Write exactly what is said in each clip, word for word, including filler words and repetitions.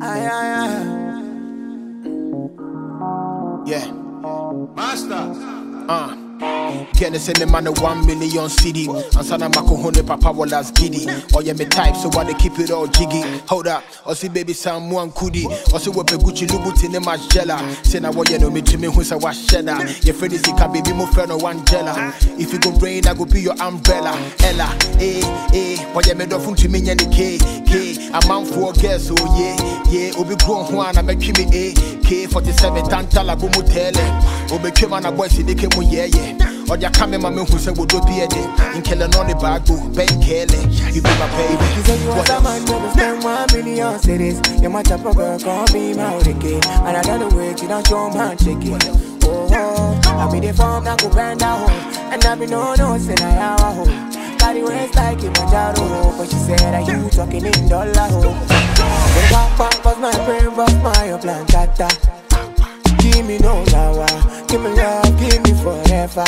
Aye, aye, aye. Yeah. Master. Uh. Can send the man a one million C D and sana mako hone papa was giddy. Or yeah me type so why they keep it all jiggy. Hold up, or see baby someone kudi. Or see what Gucci Lubuti in the Margella. Say now what you know me to me who's a wash cheddar. Your friend is a baby mo friend or one jella. If you go rain, I go be your umbrella. Ella, eh, eh, what you made of to me any K, K. A man for girls, oh yeah, yeah. Obi grown one, I make me eh, K forty-seven, Tantala go mutele. Obi came on a boy, see they came yeah, yeah. Or ya come in my man who said would be a day. In Kellen on the bag, go, Ben Kelly. You be my baby. You say you want a man to spend one million cities. You might have a girl, call me my kid. And I don't wait, you don't show man chicken. Oh, oh, I be the form that go bend down. And I be no, no, say I have a home. Body waist like it, my jaro. But she said that you talking in dollar. But pop, pop, bust my brain, bust my plan, tata. Give me no lawa, give me love, give me forever.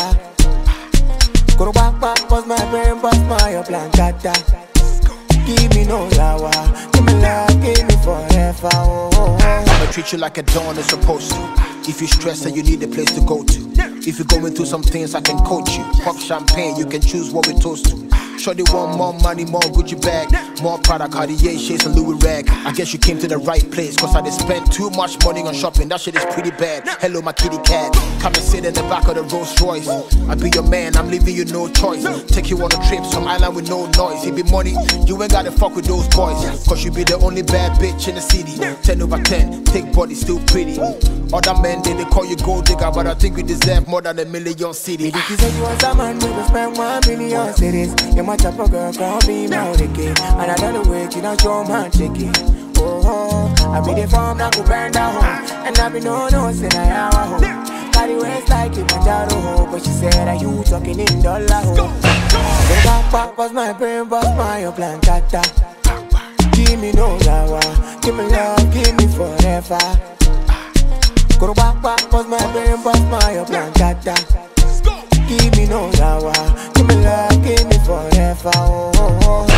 Go back, back, bust my brain, bust my plan, tata. Give me no lawa, give me love, give me forever. Oh, oh, oh. I'ma treat you like a dawn is supposed to. If you stress and you need a place to go to. If you're going through some things, I can coach you. Pop champagne, you can choose what we toast to. Shorty want more money, more Gucci bag, more Prada, Cartier, shades and Louis rag. I guess you came to the right place, cause I did spend too much money on shopping. That shit is pretty bad. Hello, my kitty cat. Come and sit in the back of the Rolls Royce. I be your man, I'm leaving you no choice. Take you on a trip, some island with no noise. It be money, you ain't gotta fuck with those boys. Cause you be the only bad bitch in the city. ten over ten, thick body, still pretty. Other men, they, they call you gold digger, but I think we deserve more than a million city. If you say you want a man, you will spend one million cities. You might have a girl, call me my kid. And I don't wait, you don't show man chicken. Oh, oh, I be the form that go burn down. And I be no, no, say I have a home. Body waist like it, my jaro. But she said that you talking in dollar. Go back, back, bust my brain, bust my plan, tata. Give me no lawa, give me love, give me forever. Go back, back, bust my brain, bust my plan, tata. Give me no lawa, give me love, give me forever. Oh, oh, oh.